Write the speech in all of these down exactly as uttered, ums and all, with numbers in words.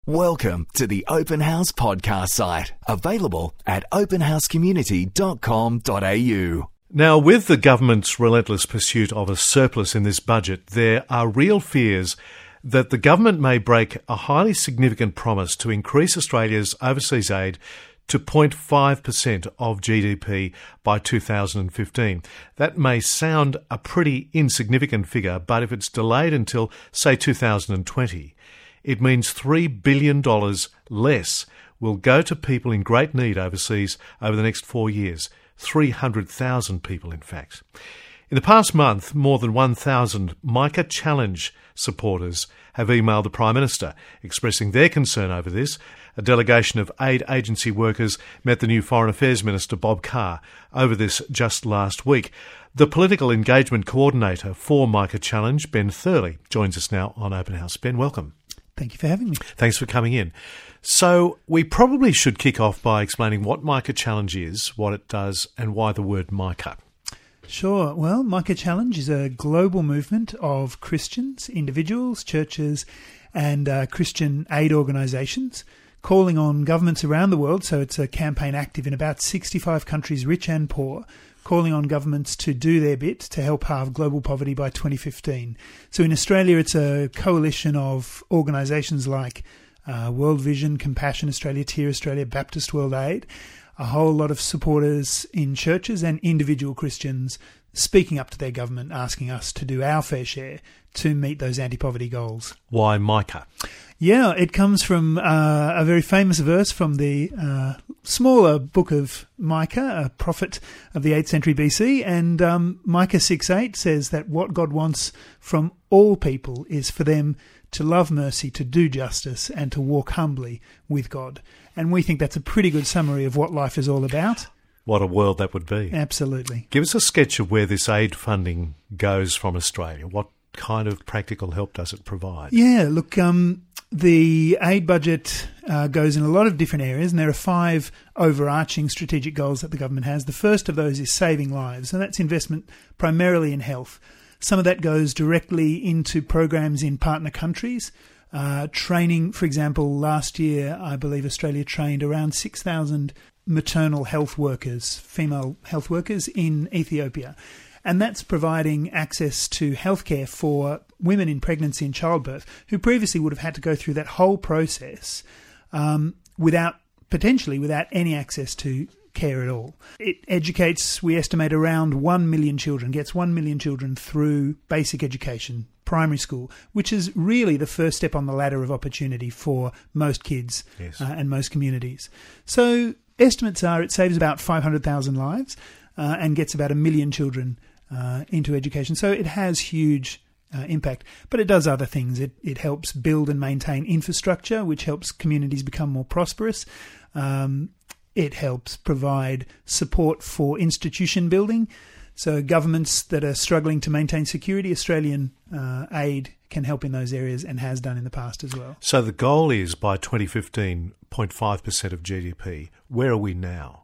Welcome to the Open House podcast site, available at open house community dot com dot a u. Now, with the government's relentless pursuit of a surplus in this budget, there are real fears that the government may break a highly significant promise to increase Australia's overseas aid to zero point five percent of G D P by two thousand fifteen. That may sound a pretty insignificant figure, but if it's delayed until, say, two thousand twenty, it means three billion dollars less will go to people in great need overseas over the next four years. three hundred thousand people, in fact. In the past month, more than one thousand Micah Challenge supporters have emailed the Prime Minister expressing their concern over this. A delegation of aid agency workers met the new Foreign Affairs Minister, Bob Carr, over this just last week. The Political Engagement Coordinator for Micah Challenge, Ben Thurley, joins us now on Open House. Ben, welcome. Thank you for having me. Thanks for coming in. So we probably should kick off by explaining what Micah Challenge is, what it does, and why the word Micah. Sure. Well, Micah Challenge is a global movement of Christians, individuals, churches, and uh, Christian aid organisations calling on governments around the world. So it's a campaign active in about sixty-five countries, rich and poor, calling on governments to do their bit to help halve global poverty by twenty fifteen. So in Australia, it's a coalition of organisations like uh, World Vision, Compassion Australia, Tear Australia, Baptist World Aid, a whole lot of supporters in churches and individual Christians speaking up to their government, asking us to do our fair share to meet those anti-poverty goals. Why Micah? Yeah, it comes from uh, a very famous verse from the uh, smaller book of Micah, a prophet of the eighth century B C, and um, Micah six eight says that what God wants from all people is for them to love mercy, to do justice, and to walk humbly with God. And we think that's a pretty good summary of what life is all about. What a world that would be. Absolutely. Give us a sketch of where this aid funding goes from Australia. What kind of practical help does it provide? Yeah, look, um, the aid budget uh, goes in a lot of different areas, and there are five overarching strategic goals that the government has. The first of those is saving lives, and that's investment primarily in health. Some of that goes directly into programs in partner countries. Uh, training, for example, last year, I believe Australia trained around six thousand maternal health workers, female health workers in Ethiopia. And that's providing access to healthcare for women in pregnancy and childbirth who previously would have had to go through that whole process um, without, potentially without any access to care at all. It educates, we estimate, around one million children, gets one million children through basic education, primary school, which is really the first step on the ladder of opportunity for most kids yes. uh, and most communities. So estimates are it saves about five hundred thousand lives uh, and gets about a million children uh, into education. So it has huge uh, impact. But it does other things. It, it helps build and maintain infrastructure, which helps communities become more prosperous. Um, it helps provide support for institution building. So governments that are struggling to maintain security, Australian uh, aid can help in those areas and has done in the past as well. So the goal is by twenty fifteen, zero point five percent of G D P. Where are we now?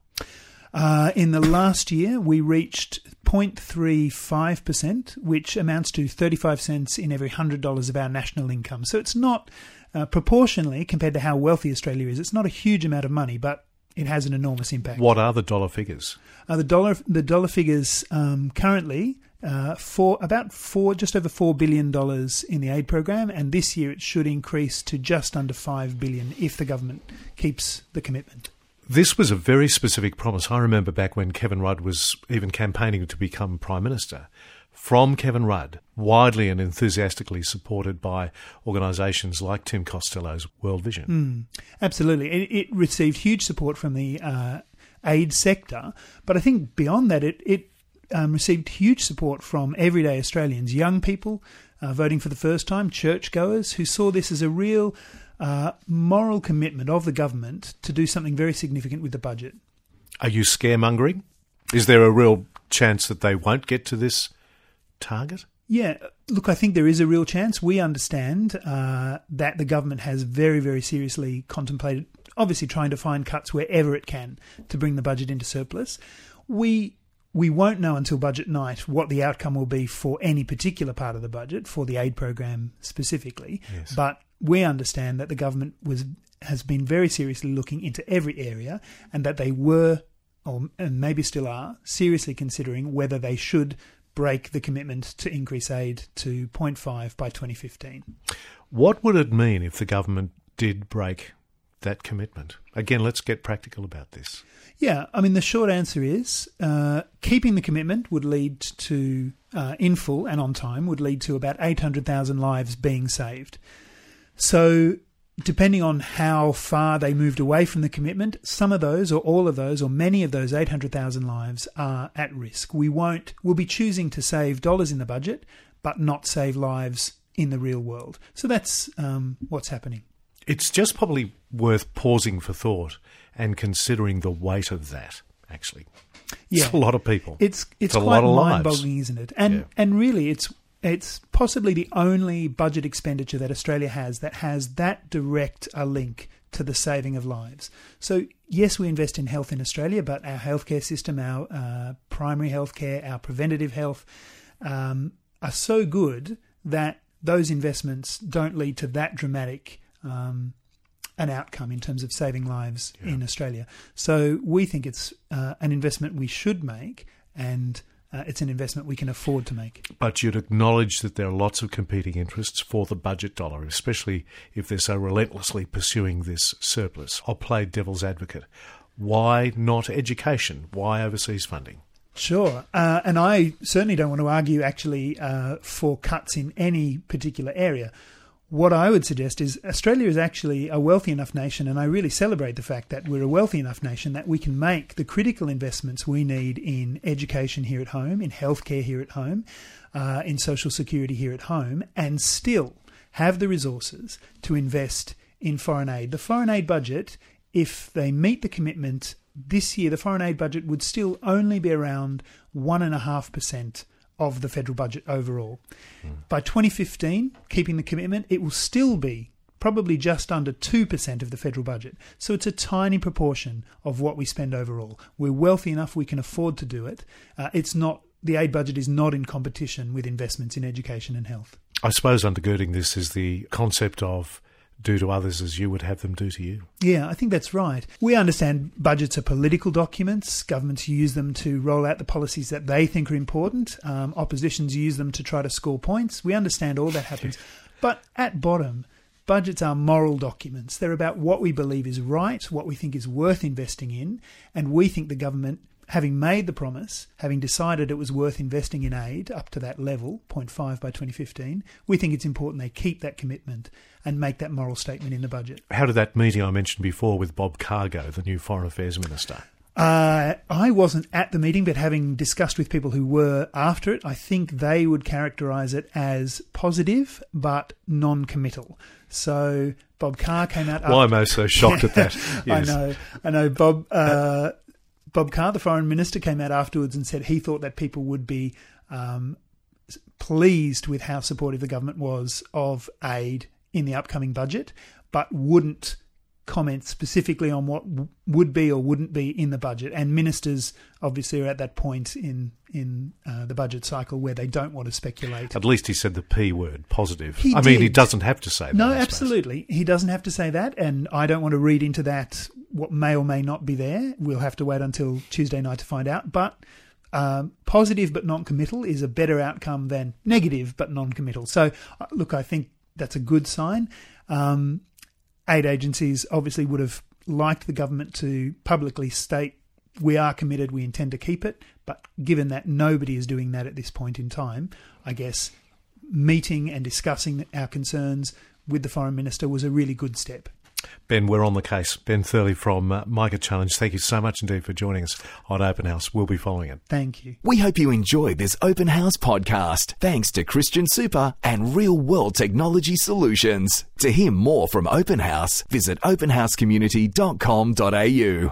Uh, in the last year, we reached zero point three five percent, which amounts to thirty-five cents in every one hundred dollars of our national income. So it's not uh, proportionally, compared to how wealthy Australia is, it's not a huge amount of money, but it has an enormous impact. What are the dollar figures? Uh, the dollar the dollar figures um, currently uh, for about four, just over four billion dollars in the aid program, and this year it should increase to just under five billion if the government keeps the commitment. This was a very specific promise. I remember back when Kevin Rudd was even campaigning to become Prime Minister. From Kevin Rudd, widely and enthusiastically supported by organisations like Tim Costello's World Vision. Mm, absolutely. It, it received huge support from the uh, aid sector, but I think beyond that it, it um, received huge support from everyday Australians, young people uh, voting for the first time, churchgoers who saw this as a real uh, moral commitment of the government to do something very significant with the budget. Are you scaremongering? Is there a real chance that they won't get to this target? Yeah, look, I think there is a real chance. We understand uh, that the government has very, very seriously contemplated, obviously trying to find cuts wherever it can to bring the budget into surplus. We we won't know until budget night what the outcome will be for any particular part of the budget, for the aid program specifically. Yes. But we understand that the government was has been very seriously looking into every area, and that they were, or and maybe still are, seriously considering whether they should break the commitment to increase aid to zero point five by twenty fifteen. What would it mean if the government did break that commitment? Again, let's get practical about this. Yeah, I mean, the short answer is uh, keeping the commitment would lead to, uh, in full and on time, would lead to about eight hundred thousand lives being saved. So depending on how far they moved away from the commitment, some of those or all of those or many of those eight hundred thousand lives are at risk. We won't, we'll be choosing to save dollars in the budget, but not save lives in the real world. So that's um, what's happening. It's just probably worth pausing for thought and considering the weight of that, actually. Yeah. It's a lot of people. It's it's, it's a quite lot of mind-boggling, lives. isn't it? And Yeah. and really, it's it's possibly the only budget expenditure that Australia has that has that direct a link to the saving of lives. So yes, we invest in health in Australia, but our healthcare system, our uh, primary healthcare, our preventative health, um, are so good that those investments don't lead to that dramatic um, an outcome in terms of saving lives Yeah. in Australia. So we think it's uh, an investment we should make, and uh, it's an investment we can afford to make. But you'd acknowledge that there are lots of competing interests for the budget dollar, especially if they're so relentlessly pursuing this surplus. I'll play devil's advocate. Why not education? Why overseas funding? Sure. Uh, and I certainly don't want to argue actually uh, for cuts in any particular area. What I would suggest is Australia is actually a wealthy enough nation, and I really celebrate the fact that we're a wealthy enough nation that we can make the critical investments we need in education here at home, in healthcare here at home, uh, in social security here at home, and still have the resources to invest in foreign aid. The foreign aid budget, if they meet the commitment this year, the foreign aid budget would still only be around one point five percent of the federal budget overall. Mm. By twenty fifteen, keeping the commitment, it will still be probably just under two percent of the federal budget. So it's a tiny proportion of what we spend overall. We're wealthy enough we can afford to do it. Uh, it's not, the aid budget is not in competition with investments in education and health. I suppose undergirding this is the concept of do to others as you would have them do to you. Yeah, I think that's right. We understand budgets are political documents. Governments use them to roll out the policies that they think are important. Um, oppositions use them to try to score points. We understand all that happens. But at bottom, budgets are moral documents. They're about what we believe is right, what we think is worth investing in, and we think the government, having made the promise, having decided it was worth investing in aid up to that level, zero point five by twenty fifteen, we think it's important they keep that commitment and make that moral statement in the budget. How did that meeting I mentioned before with Bob Cargo, the new Foreign Affairs Minister? Uh, I wasn't at the meeting, but having discussed with people who were after it, I think they would characterise it as positive but non-committal. So Bob Carr came out... Why am I so shocked at that? Yes. I know. I know. Bob... Uh, Bob Carr, the Foreign Minister, came out afterwards and said he thought that people would be um, pleased with how supportive the government was of aid in the upcoming budget, but wouldn't comment specifically on what w- would be or wouldn't be in the budget. And ministers obviously are at that point in in uh, the budget cycle where they don't want to speculate. At least he said the P word, positive. He I mean, did. he doesn't have to say that. No, I suppose. absolutely. He doesn't have to say that, and I don't want to read into that what may or may not be there. We'll have to wait until Tuesday night to find out. But um, positive but non-committal is a better outcome than negative but non-committal. So, uh, look, I think that's a good sign. Um, aid agencies obviously would have liked the government to publicly state we are committed, we intend to keep it. But given that nobody is doing that at this point in time, I guess meeting and discussing our concerns with the Foreign Minister was a really good step. Ben, we're on the case. Ben Thurley from uh, Micah Challenge. Thank you so much indeed for joining us on Open House. We'll be following it. Thank you. We hope you enjoyed this Open House podcast, thanks to Christian Super and Real World Technology Solutions. To hear more from Open House, visit open house community dot com dot a u.